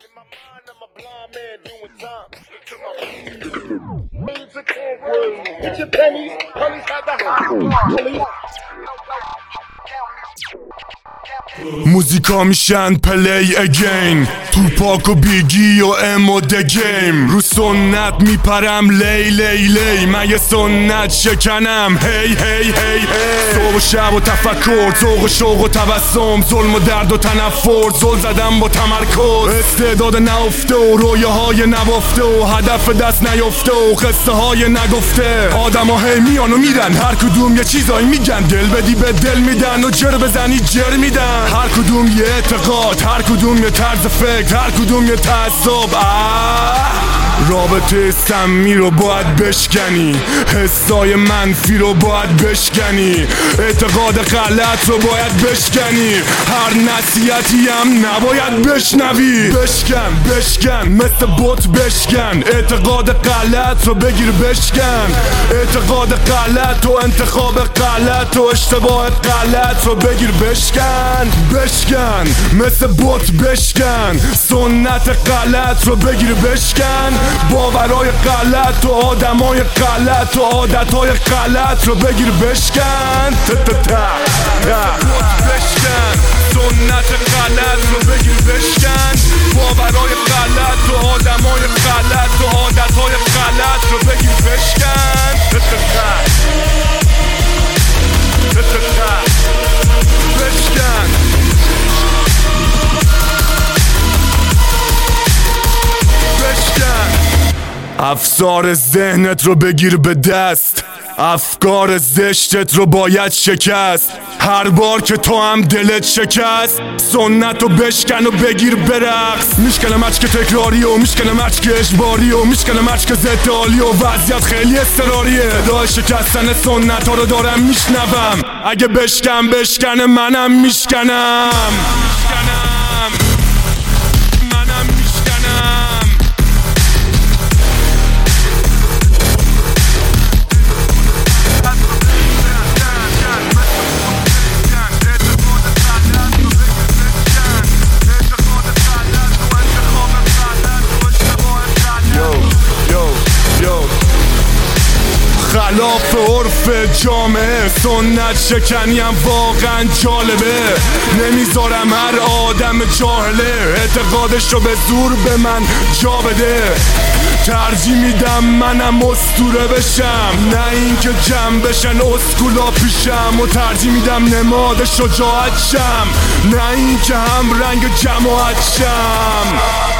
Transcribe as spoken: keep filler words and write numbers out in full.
موزیکا میشن پلی اگین، توپاک و بیگی و امو د گیم. رو سنت میپرم لی لی لی، من یه سنت شکنم هی هی هی هی. صبح و شب و تفکر، ذوق و شوق و تبسم، ظلم و درد و تنفر، زل زدم با تمرکز. استعداد نهفته و رویاهای نبافته و هدف دست نیفته و قصه های نگفته. آدم ها هی میان و میرن، هر کدوم یه چیزایی میگن، دل بدی به دل میدن و جر بزنی جر میدن. هر کدوم یه اعتقاد، هر کدوم یه طرز فکر، هر کدوم یه تعصب. رابطه سمی رو باید بشکنی، حسای منفی رو باید بشکنی، اعتقاد غلط رو باید بشکنی، هر نصیحتی هم نباید بشنوی. بشکن بشکن مثل بوت بشکن، اعتقاد غلط رو بگیر بشکن، اعتقاد غلط و انتخاب غلط و اشتباه غلط رو بگیر بشکن. بشکن مثل بوت بشکن، سنت غلط رو بگیر بشکن، باورای غلط و آدمای غلط و عادتهای غلط رو بگیر بشکن. بشکن سنت غلط رو بگیر بشکن، باورای غلط و آدمای غلط و عادتهای غلط رو بگیر بشکن. بشکن افسار ذهنت رو بگیر به دست، افکار زشتت رو باید شکست. هر بار که تو هم دلت شکست، سنت رو بشکن و بگیر برقص. میشکنه مچک تکراری و میشکنه مچک اجباری و میشکنه مچک ضد عالی و وضعیت خیلی اضطراریه. صدای شکستن سنت ها رو دارم میشنوم، اگه بشکن بشکنه منم میشکنم. خلاف عرف جامعه، سنت شکنیم واقعا جالبه. نمیذارم هر آدم جاهله اعتقادش رو به زور به من جا بده. ترجیح میدم منم اسطوره بشم، نه اینکه جمع بشن اسکولا پیشم. و ترجیح میدم نماد شجاعت شم، نه اینکه هم رنگ جماعت شم.